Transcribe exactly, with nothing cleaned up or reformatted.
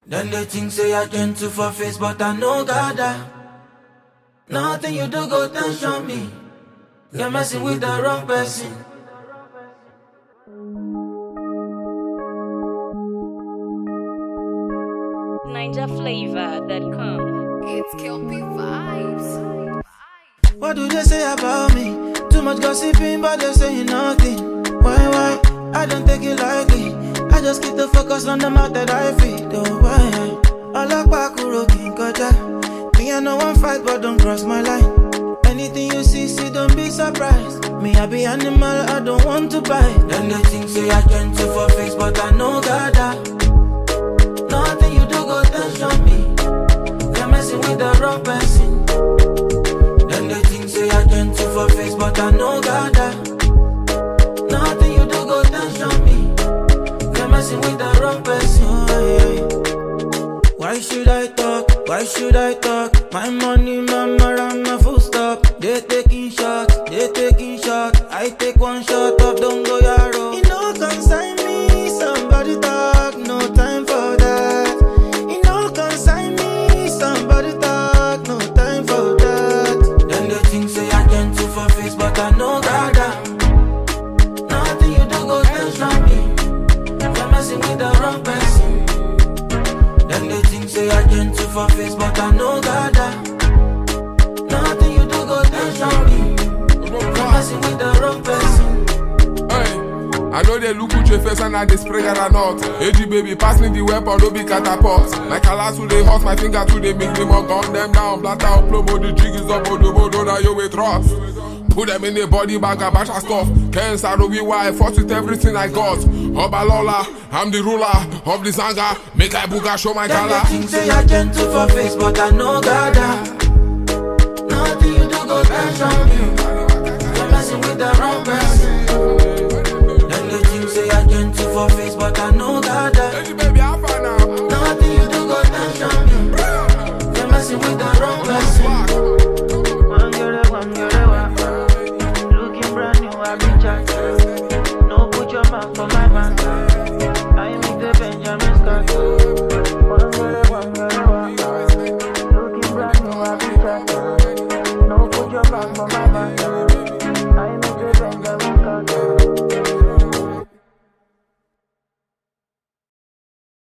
Then they think say I gentle for face, but I know God. Nothing you do go tension me. You're messing with the wrong person. Ninja Flavor dot com. It's Kelpie Vibes. What do they say about me? Too much gossiping, but they saying nothing. Why, why? I don't take it lightly. I just keep the focus on the mouth that I feed. Oh, why? I like Bakuro King Koja. Me, I know one fight, but don't cross my line. Anything you see, see, don't be surprised. Me, I be animal, I don't want to bite. Then they think say I gentle for face, but I know God. Nothing you do go tension me. You're messing with the wrong person. Then they think say I gentle for face, but I know God. Nothing you do go tension me. You're messing with the wrong person. Oh, yeah. Why should I talk? Why should I talk? My money, mama, I'm a full stop. They taking shots, they taking shots. I take one shot up, don't go yaro. You know, consign me, somebody talk, no time for that. You know, consign me, somebody talk, no time for that. Then they think say I can't do for face, but I know God. Nothing you do go tension me. You're messing with the wrong person. Then they think say I can't do for face, but I know God. Nothing you do go tension me. You're messing with the wrong person. Hey, I know they look at your face and I they spray or not. A G baby, pass me the weapon, don't be catapult. My colors to they hot, my finger to they make them up, gun them down, blatter up, promo, the jig is up, the bodo, now you with trust. Put them in the body bag, a batch of stuff. Can't sorrow be why I fought with everything I got. Obalola, I'm the ruler of the Zanga. Make I booga show my color. Then they think say I gentle for face, but I know God. Nothing you do go tension me. You're messing with the wrong person.